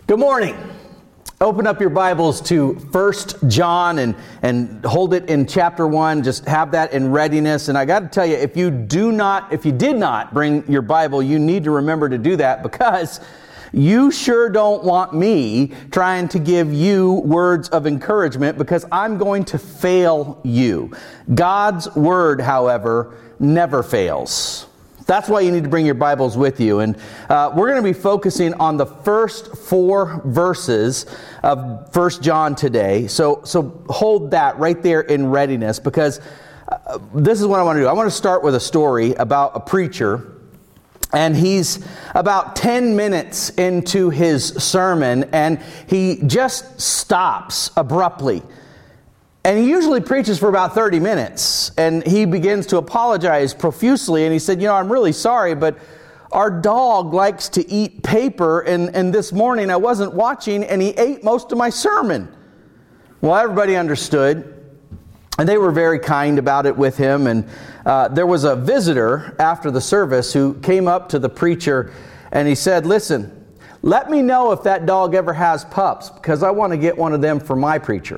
Good morning. Open up your Bibles to 1 John and hold it in chapter 1. Just have that in readiness. And I got to tell you, if you did not bring your Bible, you need to remember to do that, because you sure don't want me trying to give you words of encouragement, because I'm going to fail you. God's word, never fails. That's why you need to bring your Bibles with you. And we're going to be focusing on the first 4 verses of 1 John today. So hold that right there in readiness, because this is what I want to do. I want to start with a story about a preacher. And he's about 10 minutes into his sermon, and he just stops abruptly. And he usually preaches for about 30 minutes, and he begins to apologize profusely. And he said, I'm really sorry, but our dog likes to eat paper, and this morning I wasn't watching, and he ate most of my sermon. Well, everybody understood, and they were very kind about it with him. And there was a visitor after the service who came up to the preacher, and he said, "Listen, let me know if that dog ever has pups, because I want to get one of them for my preacher."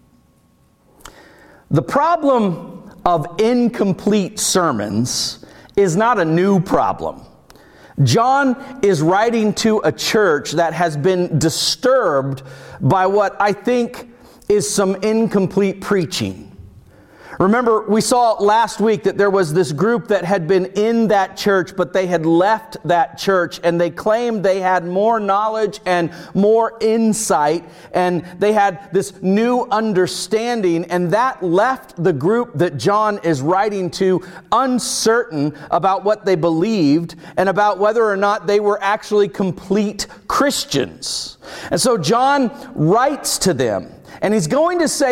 The problem of incomplete sermons is not a new problem. John is writing to a church that has been disturbed by what I think is some incomplete preaching. Remember, we saw last week that there was this group that had been in that church, but they had left that church, and they claimed they had more knowledge and more insight, and they had this new understanding, and that left the group that John is writing to uncertain about what they believed and about whether or not they were actually complete Christians. And so John writes to them. And he's going to say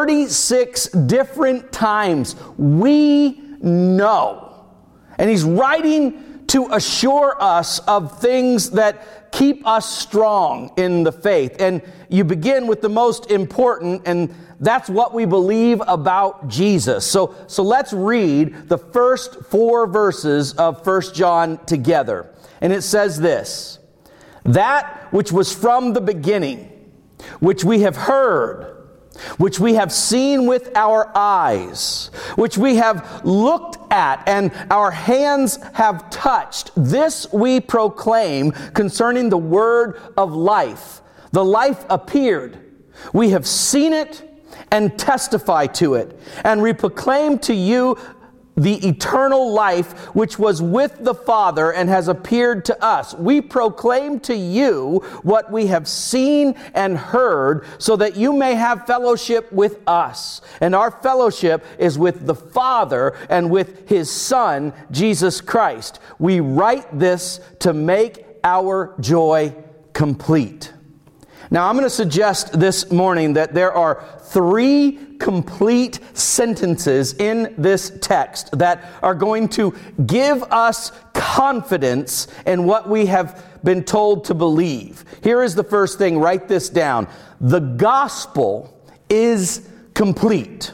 36 different times, "We know." And he's writing to assure us of things that keep us strong in the faith. And you begin with the most important, and that's what we believe about Jesus. So let's read the first 4 verses of 1 John together. And it says this: "That which was from the beginning, which we have heard, which we have seen with our eyes, which we have looked at and our hands have touched, this we proclaim concerning the word of life. The life appeared. We have seen it and testify to it, and we proclaim to you the eternal life which was with the Father and has appeared to us. We proclaim to you what we have seen and heard, so that you may have fellowship with us. And our fellowship is with the Father and with His Son, Jesus Christ. We write this to make our joy complete." Now, I'm going to suggest this morning that there are 3 complete sentences in this text that are going to give us confidence in what we have been told to believe. Here is the first thing. Write this down. The gospel is complete.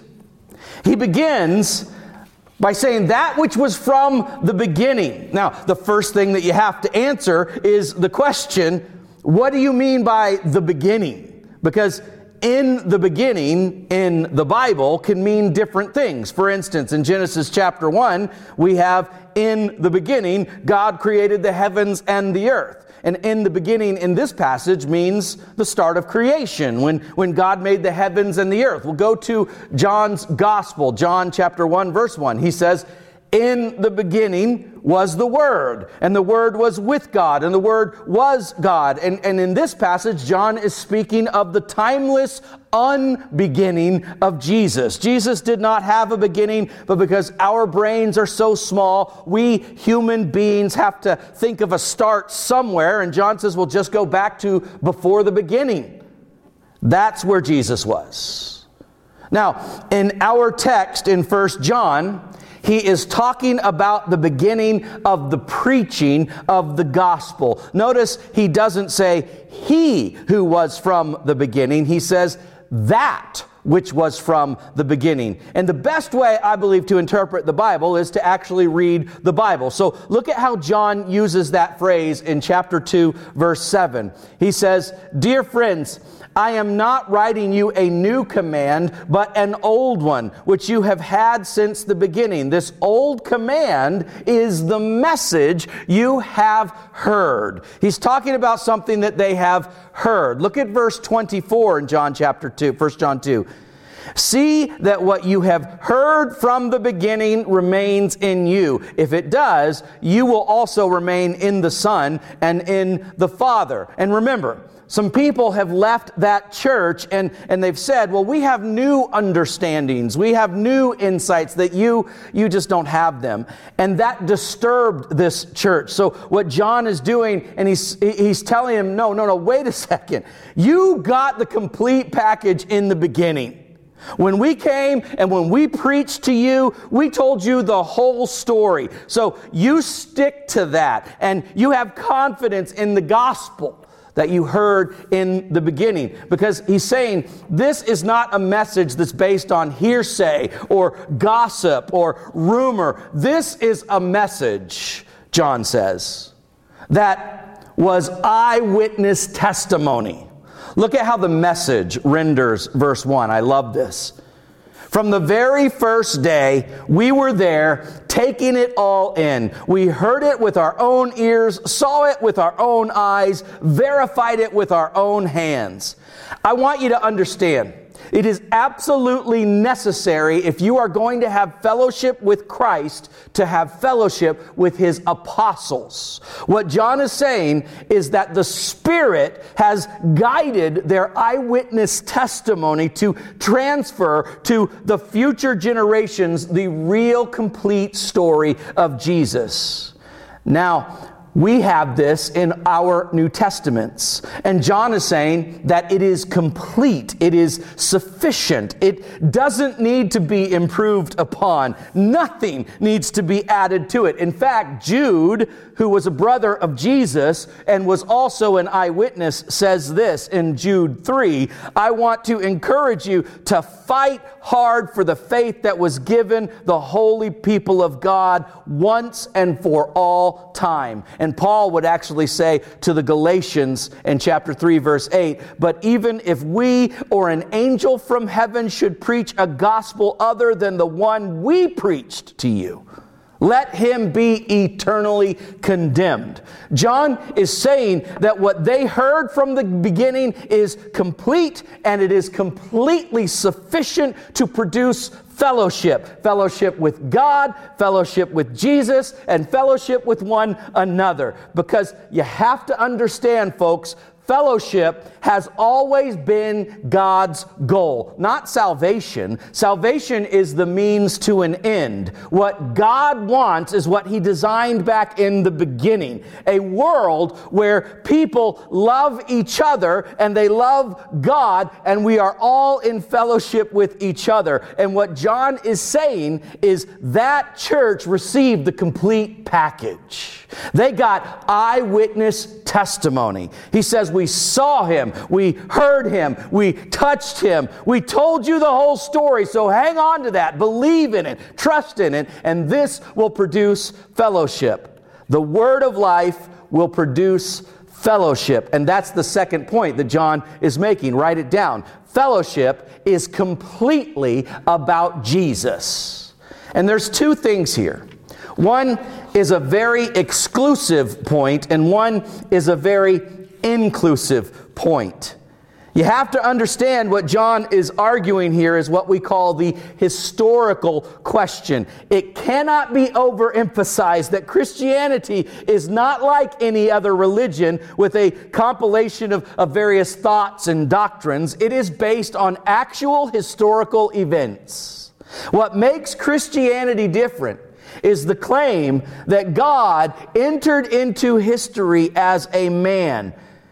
He begins by saying that which was from the beginning. Now, the first thing that you have to answer is the question, what do you mean by the beginning? Because in the beginning in the Bible can mean different things. For instance, in Genesis chapter 1, we have in the beginning, God created the heavens and the earth. And in the beginning in this passage means the start of creation, when God made the heavens and the earth. We'll go to John's gospel, John chapter 1, verse 1. He says, "In the beginning was the Word, and the Word was with God, and the Word was God." And in this passage, John is speaking of the timeless unbeginning of Jesus. Jesus did not have a beginning, but because our brains are so small, we human beings have to think of a start somewhere. And John says, well, just go back to before the beginning. That's where Jesus was. Now, in our text in 1 John, he is talking about the beginning of the preaching of the gospel. Notice he doesn't say he who was from the beginning. He says that which was from the beginning. And the best way, I believe, to interpret the Bible is to actually read the Bible. So look at how John uses that phrase in chapter 2, verse 7. He says, "Dear friends, I am not writing you a new command, but an old one, which you have had since the beginning." This old command is the message you have heard. He's talking about something that they have heard. Look at verse 24 in John chapter 2, 1 John 2. "See that what you have heard from the beginning remains in you. If it does, you will also remain in the Son and in the Father." And remember, some people have left that church and they've said, well, we have new understandings. We have new insights that you just don't have them. And that disturbed this church. So what John is doing, and he's telling him, no, wait a second. You got the complete package in the beginning. When we came and when we preached to you, we told you the whole story. So you stick to that and you have confidence in the gospel that you heard in the beginning. Because he's saying this is not a message that's based on hearsay or gossip or rumor. This is a message, John says, that was eyewitness testimony. Look at how the Message renders verse 1. I love this. "From the very first day, we were there, taking it all in. We heard it with our own ears, saw it with our own eyes, verified it with our own hands." I want you to understand, it is absolutely necessary, if you are going to have fellowship with Christ, to have fellowship with His apostles. What John is saying is that the Spirit has guided their eyewitness testimony to transfer to the future generations the real complete story of Jesus. Now, we have this in our New Testaments. And John is saying that it is complete. It is sufficient. It doesn't need to be improved upon. Nothing needs to be added to it. In fact, Jude, who was a brother of Jesus and was also an eyewitness, says this in Jude 3, "I want to encourage you to fight hard for the faith that was given the holy people of God once and for all time." And Paul would actually say to the Galatians in chapter 3, verse 8, "But even if we or an angel from heaven should preach a gospel other than the one we preached to you, let him be eternally condemned." John is saying that what they heard from the beginning is complete, and it is completely sufficient to produce fellowship. Fellowship with God, fellowship with Jesus, and fellowship with one another. Because you have to understand, folks, fellowship has always been God's goal, not salvation. Salvation is the means to an end. What God wants is what He designed back in the beginning. A world where people love each other and they love God, and we are all in fellowship with each other. And what John is saying is that church received the complete package. They got eyewitness testimony. He says, "We saw Him, we heard Him, we touched Him, we told you the whole story, so hang on to that, believe in it, trust in it, and this will produce fellowship." The word of life will produce fellowship, and that's the second point that John is making. Write it down. Fellowship is completely about Jesus. And there's two things here. One is a very exclusive point, and one is a very inclusive point. You have to understand what John is arguing here is what we call the historical question. It cannot be overemphasized that Christianity is not like any other religion with a compilation of various thoughts and doctrines. It is based on actual historical events. What makes Christianity different is the claim that God entered into history as a man.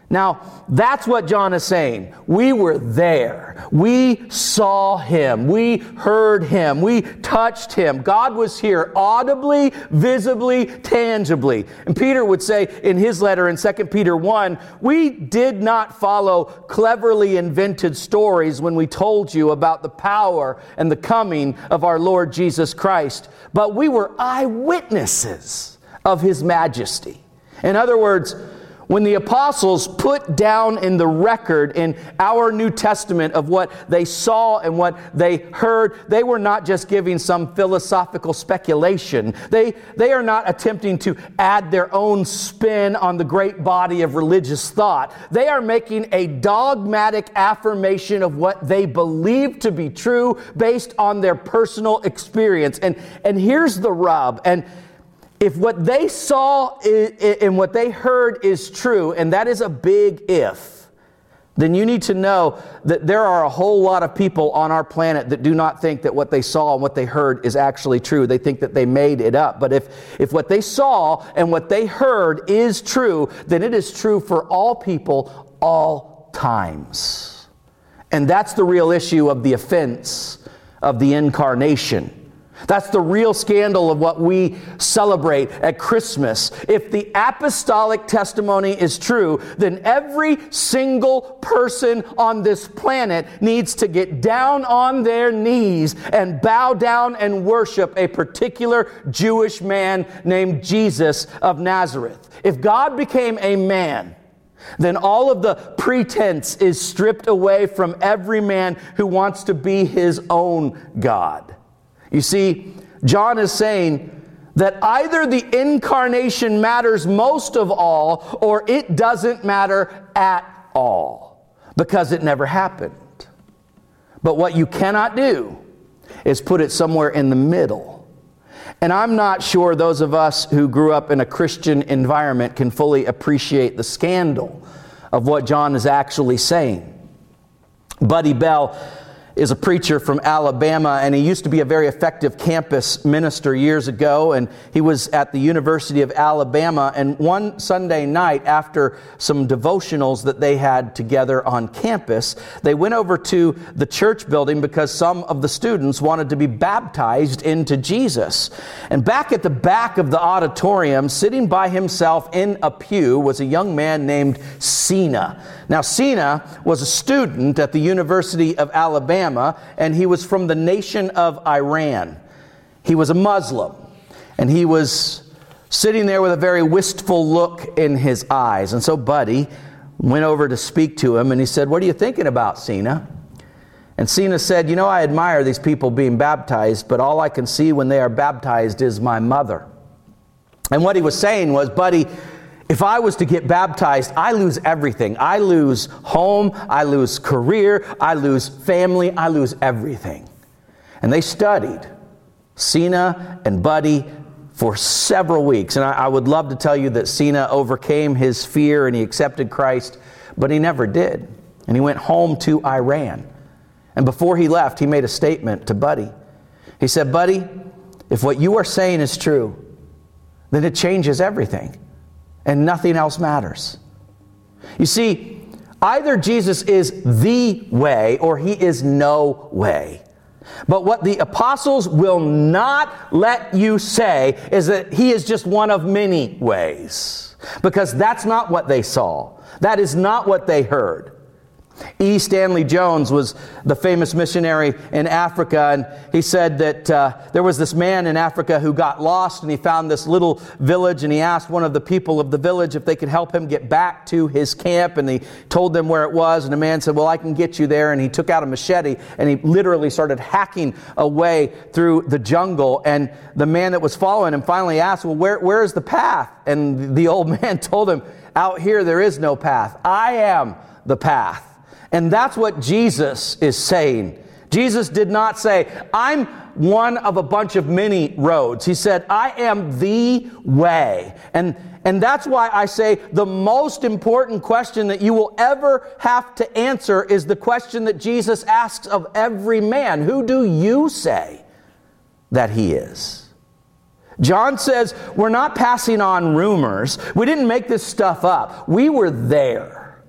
Now, that's what John is saying. We were there. We saw him. We heard him. We touched him. God was here audibly, visibly, tangibly. And Peter would say in his letter in 2 Peter 1, we did not follow cleverly invented stories when we told you about the power and the coming of our Lord Jesus Christ, but we were eyewitnesses of his majesty. In other words, when the apostles put down in the record in our New Testament of what they saw and what they heard, they were not just giving some philosophical speculation. They are not attempting to add their own spin on the great body of religious thought. They are making a dogmatic affirmation of what they believe to be true based on their personal experience. And here's the rub. And if what they saw and what they heard is true, and that is a big if, then you need to know that there are a whole lot of people on our planet that do not think that what they saw and what they heard is actually true. They think that they made it up. But if what they saw and what they heard is true, then it is true for all people, all times. And that's the real issue of the offense of the incarnation. That's the real scandal of what we celebrate at Christmas. If the apostolic testimony is true, then every single person on this planet needs to get down on their knees and bow down and worship a particular Jewish man named Jesus of Nazareth. If God became a man, then all of the pretense is stripped away from every man who wants to be his own God. You see, John is saying that either the incarnation matters most of all, or it doesn't matter at all, because it never happened. But what you cannot do is put it somewhere in the middle. And I'm not sure those of us who grew up in a Christian environment can fully appreciate the scandal of what John is actually saying. Buddy Bell is a preacher from Alabama, and he used to be a very effective campus minister years ago, and he was at the University of Alabama, and one Sunday night after some devotionals that they had together on campus, they went over to the church building because some of the students wanted to be baptized into Jesus. And back at the back of the auditorium, sitting by himself in a pew, was a young man named Cena. Now, Cena was a student at the University of Alabama, and he was from the nation of Iran. He was a Muslim, and he was sitting there with a very wistful look in his eyes. And so Buddy went over to speak to him, and he said, "What are you thinking about, Cena?" And Cena said, "You know, I admire these people being baptized, but all I can see when they are baptized is my mother." And what he was saying was, "Buddy, if I was to get baptized, I lose everything. I lose home, I lose career, I lose family, I lose everything." And they studied Cena and Buddy for several weeks. And I would love to tell you that Cena overcame his fear and he accepted Christ, but he never did. And he went home to Iran. And before he left, he made a statement to Buddy. He said, "Buddy, if what you are saying is true, then it changes everything. And nothing else matters." You see, either Jesus is the way or he is no way. But what the apostles will not let you say is that he is just one of many ways. Because that's not what they saw. That is not what they heard. E. Stanley Jones was the famous missionary in Africa, and he said that there was this man in Africa who got lost, and he found this little village, and he asked one of the people of the village if they could help him get back to his camp, and he told them where it was, and the man said, "Well, I can get you there," and he took out a machete, and he literally started hacking away through the jungle, and the man that was following him finally asked, "Well, where is the path?" And the old man told him, "Out here there is no path. I am the path." And that's what Jesus is saying. Jesus did not say, "I'm one of a bunch of many roads." He said, "I am the way." And that's why I say the most important question that you will ever have to answer is the question that Jesus asks of every man. Who do you say that he is? John says, we're not passing on rumors. We didn't make this stuff up. We were there.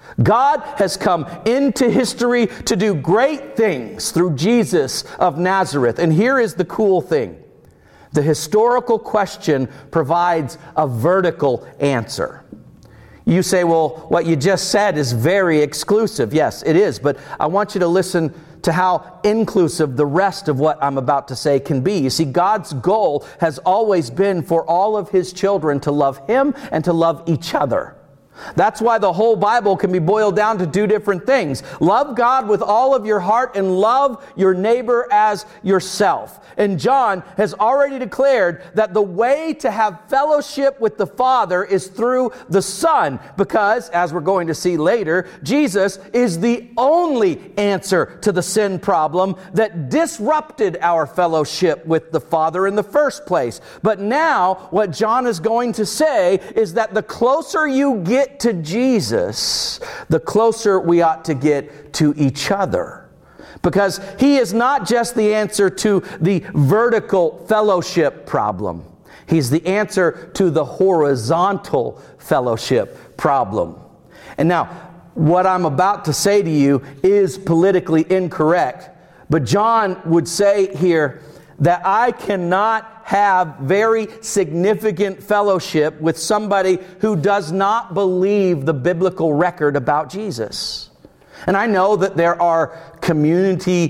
God has come into history to do great things through Jesus of Nazareth. And here is the cool thing. The historical question provides a vertical answer. You say, well, what you just said is very exclusive. Yes, it is. But I want you to listen to how inclusive the rest of what I'm about to say can be. You see, God's goal has always been for all of His children to love Him and to love each other. That's why the whole Bible can be boiled down to two different things. Love God with all of your heart and love your neighbor as yourself. And John has already declared that the way to have fellowship with the Father is through the Son, because, as we're going to see later, Jesus is the only answer to the sin problem that disrupted our fellowship with the Father in the first place. But now, what John is going to say is that the closer you get to Jesus, the closer we ought to get to each other. Because He is not just the answer to the vertical fellowship problem. He's the answer to the horizontal fellowship problem. And now, what I'm about to say to you is politically incorrect. But John would say here that I cannot have very significant fellowship with somebody who does not believe the biblical record about Jesus. And I know that there are community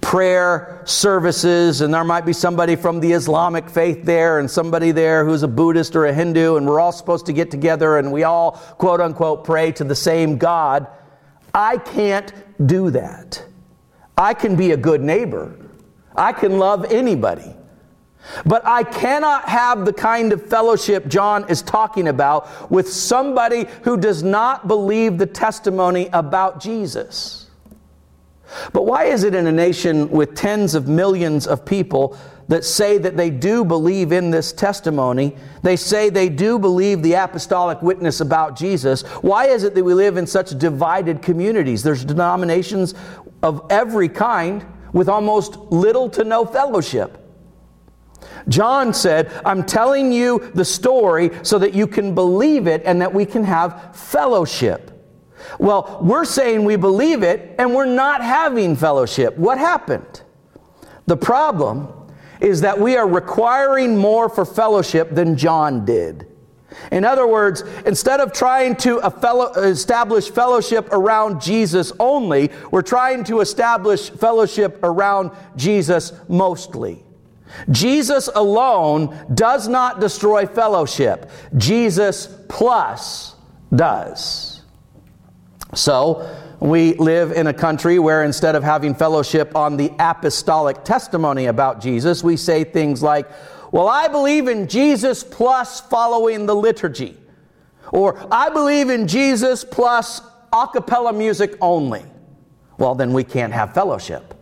prayer services, and there might be somebody from the Islamic faith there and somebody there who's a Buddhist or a Hindu, and we're all supposed to get together and we all, quote unquote, pray to the same God. I can't do that. I can be a good neighbor. I can love anybody. But I cannot have the kind of fellowship John is talking about with somebody who does not believe the testimony about Jesus. But why is it in a nation with tens of millions of people that say that they do believe in this testimony, they say they do believe the apostolic witness about Jesus, why is it that we live in such divided communities? There's denominations of every kind with almost little to no fellowship. John said, I'm telling you the story so that you can believe it and that we can have fellowship. Well, we're saying we believe it and we're not having fellowship. What happened? The problem is that we are requiring more for fellowship than John did. In other words, instead of trying to establish fellowship around Jesus only, we're trying to establish fellowship around Jesus mostly. Jesus alone does not destroy fellowship. Jesus plus does. So, we live in a country where instead of having fellowship on the apostolic testimony about Jesus, we say things like, well, I believe in Jesus plus following the liturgy. Or, I believe in Jesus plus a cappella music only. Well, then we can't have fellowship.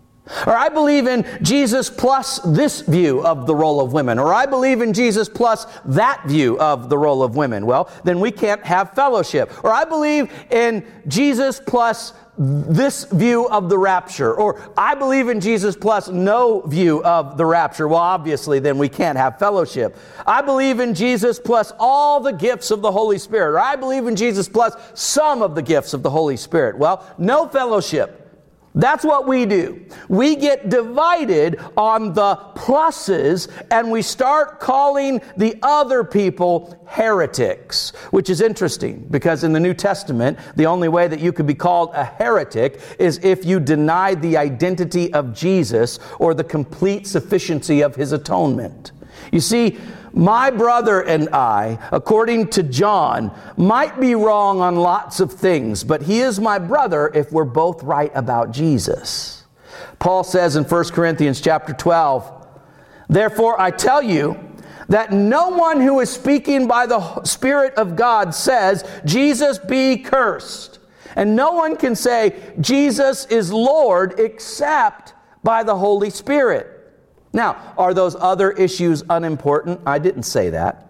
Or I believe in Jesus plus this view of the role of women. Or I believe in Jesus plus that view of the role of women. Well, then we can't have fellowship. Or I believe in Jesus plus this view of the rapture. Or I believe in Jesus plus no view of the rapture. Well, obviously, then we can't have fellowship. I believe in Jesus plus all the gifts of the Holy Spirit. Or I believe in Jesus plus some of the gifts of the Holy Spirit. Well, no fellowship. That's what we do. We get divided on the pluses and we start calling the other people heretics, which is interesting because in the New Testament, the only way that you could be called a heretic is if you denied the identity of Jesus or the complete sufficiency of His atonement. You see, my brother and I, according to John, might be wrong on lots of things, but he is my brother if we're both right about Jesus. Paul says in 1 Corinthians chapter 12, therefore I tell you that no one who is speaking by the Spirit of God says, Jesus be cursed. And no one can say, Jesus is Lord, except by the Holy Spirit. Now, are those other issues unimportant? I didn't say that.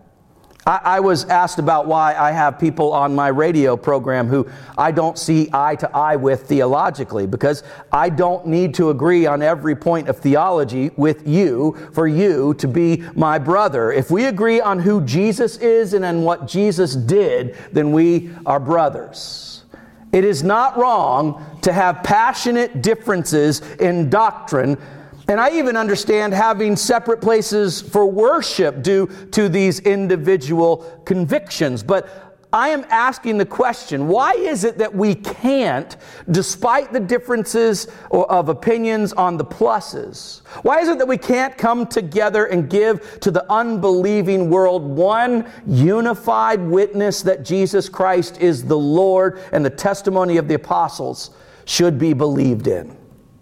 I was asked about why I have people on my radio program who I don't see eye to eye with theologically, because I don't need to agree on every point of theology with you for you to be my brother. If we agree on who Jesus is and on what Jesus did, then we are brothers. It is not wrong to have passionate differences in doctrine. And I even understand having separate places for worship due to these individual convictions. But I am asking the question, why is it that we can't, despite the differences of opinions on the pluses, why is it that we can't come together and give to the unbelieving world one unified witness that Jesus Christ is the Lord and the testimony of the apostles should be believed in?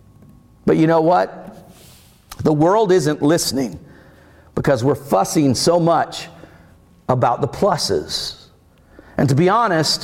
But you know what? The world isn't listening because we're fussing so much about the pluses. And to be honest,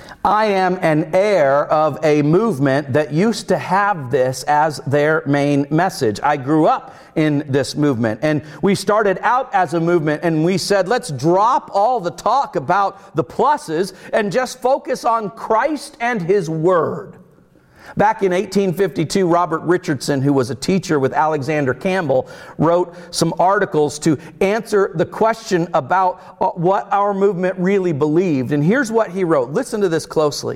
I am an heir of a movement that used to have this as their main message. I grew up in this movement, and we started out as a movement, and we said, let's drop all the talk about the pluses and just focus on Christ and His Word. Back in 1852, Robert Richardson, who was a teacher with Alexander Campbell, wrote some articles to answer the question about what our movement really believed. And here's what he wrote. Listen to this closely.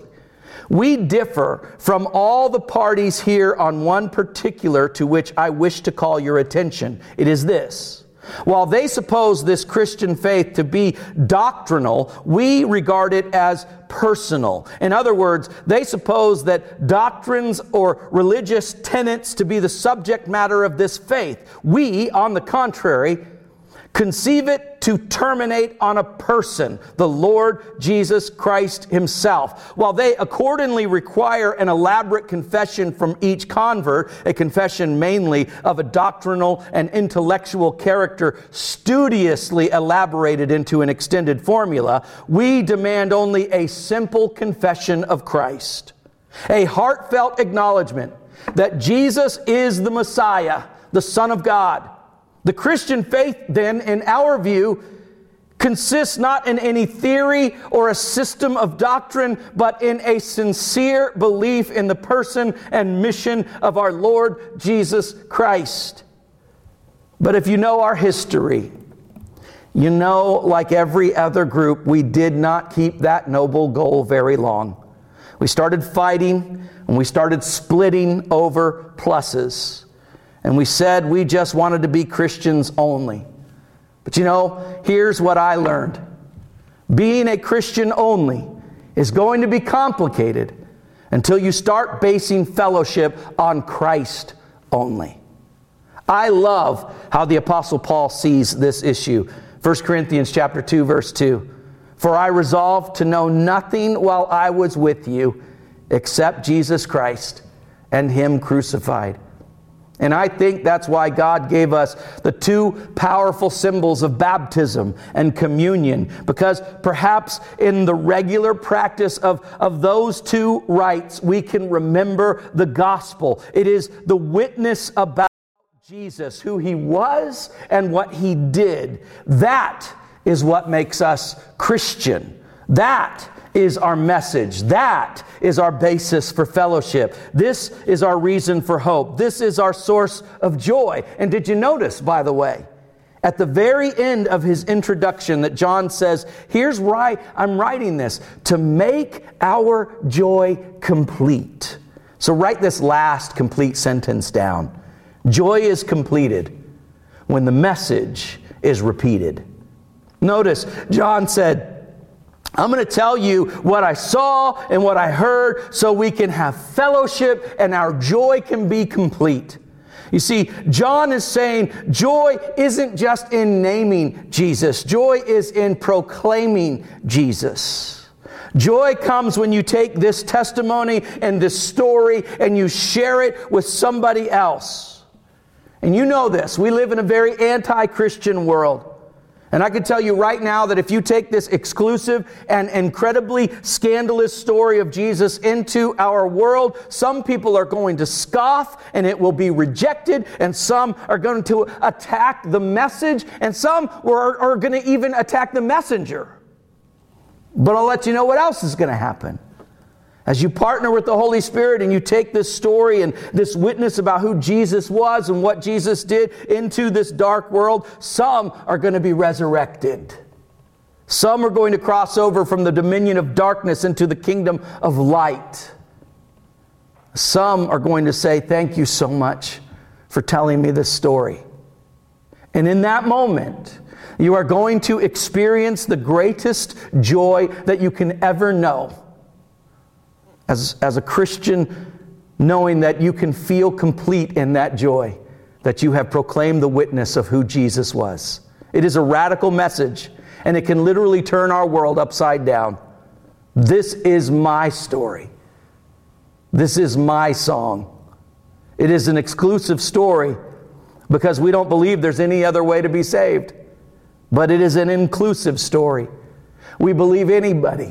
We differ from all the parties here on one particular to which I wish to call your attention. It is this. While they suppose this Christian faith to be doctrinal, we regard it as personal. In other words, they suppose that doctrines or religious tenets to be the subject matter of this faith. We, on the contrary, conceive it to terminate on a person, the Lord Jesus Christ Himself. While they accordingly require an elaborate confession from each convert, a confession mainly of a doctrinal and intellectual character studiously elaborated into an extended formula, we demand only a simple confession of Christ, a heartfelt acknowledgement that Jesus is the Messiah, the Son of God. The Christian faith, then, in our view, consists not in any theory or a system of doctrine, but in a sincere belief in the person and mission of our Lord Jesus Christ. But if you know our history, you know, like every other group, we did not keep that noble goal very long. We started fighting, and we started splitting over pluses. And we said we just wanted to be Christians only. But you know, here's what I learned. Being a Christian only is going to be complicated until you start basing fellowship on Christ only. I love how the Apostle Paul sees this issue. 1 Corinthians chapter 2, verse 2. For I resolved to know nothing while I was with you except Jesus Christ and Him crucified. And I think that's why God gave us the two powerful symbols of baptism and communion, because perhaps in the regular practice of those two rites, we can remember the gospel. It is the witness about Jesus, who He was and what He did. That is what makes us Christian. That is our message. That is our basis for fellowship. This is our reason for hope. This is our source of joy. And did you notice, by the way, at the very end of his introduction that John says, here's why I'm writing this, to make our joy complete. So write this last complete sentence down. Joy is completed when the message is repeated. Notice, John said, I'm going to tell you what I saw and what I heard so we can have fellowship and our joy can be complete. You see, John is saying joy isn't just in naming Jesus. Joy is in proclaiming Jesus. Joy comes when you take this testimony and this story and you share it with somebody else. And you know this. We live in a very anti-Christian world. And I can tell you right now that if you take this exclusive and incredibly scandalous story of Jesus into our world, some people are going to scoff and it will be rejected, and some are going to attack the message, and some are going to even attack the messenger. But I'll let you know what else is going to happen. As you partner with the Holy Spirit and you take this story and this witness about who Jesus was and what Jesus did into this dark world, some are going to be resurrected. Some are going to cross over from the dominion of darkness into the kingdom of light. Some are going to say, thank you so much for telling me this story. And in that moment, you are going to experience the greatest joy that you can ever know. As a Christian, knowing that you can feel complete in that joy, that you have proclaimed the witness of who Jesus was. It is a radical message, and it can literally turn our world upside down. This is my story. This is my song. It is an exclusive story because we don't believe there's any other way to be saved. But it is an inclusive story. We believe anybody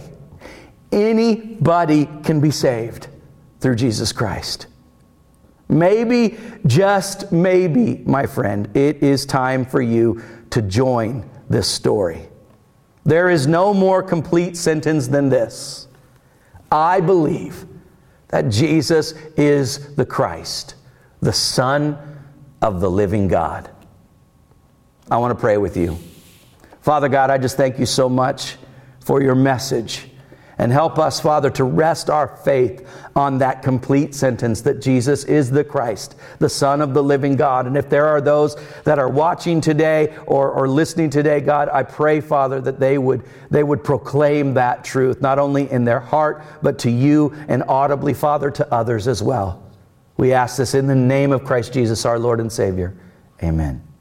can be saved through Jesus Christ. Maybe, just maybe, my friend, it is time for you to join this story. There is no more complete sentence than this. I believe that Jesus is the Christ, the Son of the living God. I want to pray with you. Father God, I just thank you so much for your message. And help us, Father, to rest our faith on that complete sentence that Jesus is the Christ, the Son of the living God. And if there are those that are watching today or listening today, God, I pray, Father, that they would proclaim that truth, not only in their heart, but to you and audibly, Father, to others as well. We ask this in the name of Christ Jesus, our Lord and Savior. Amen.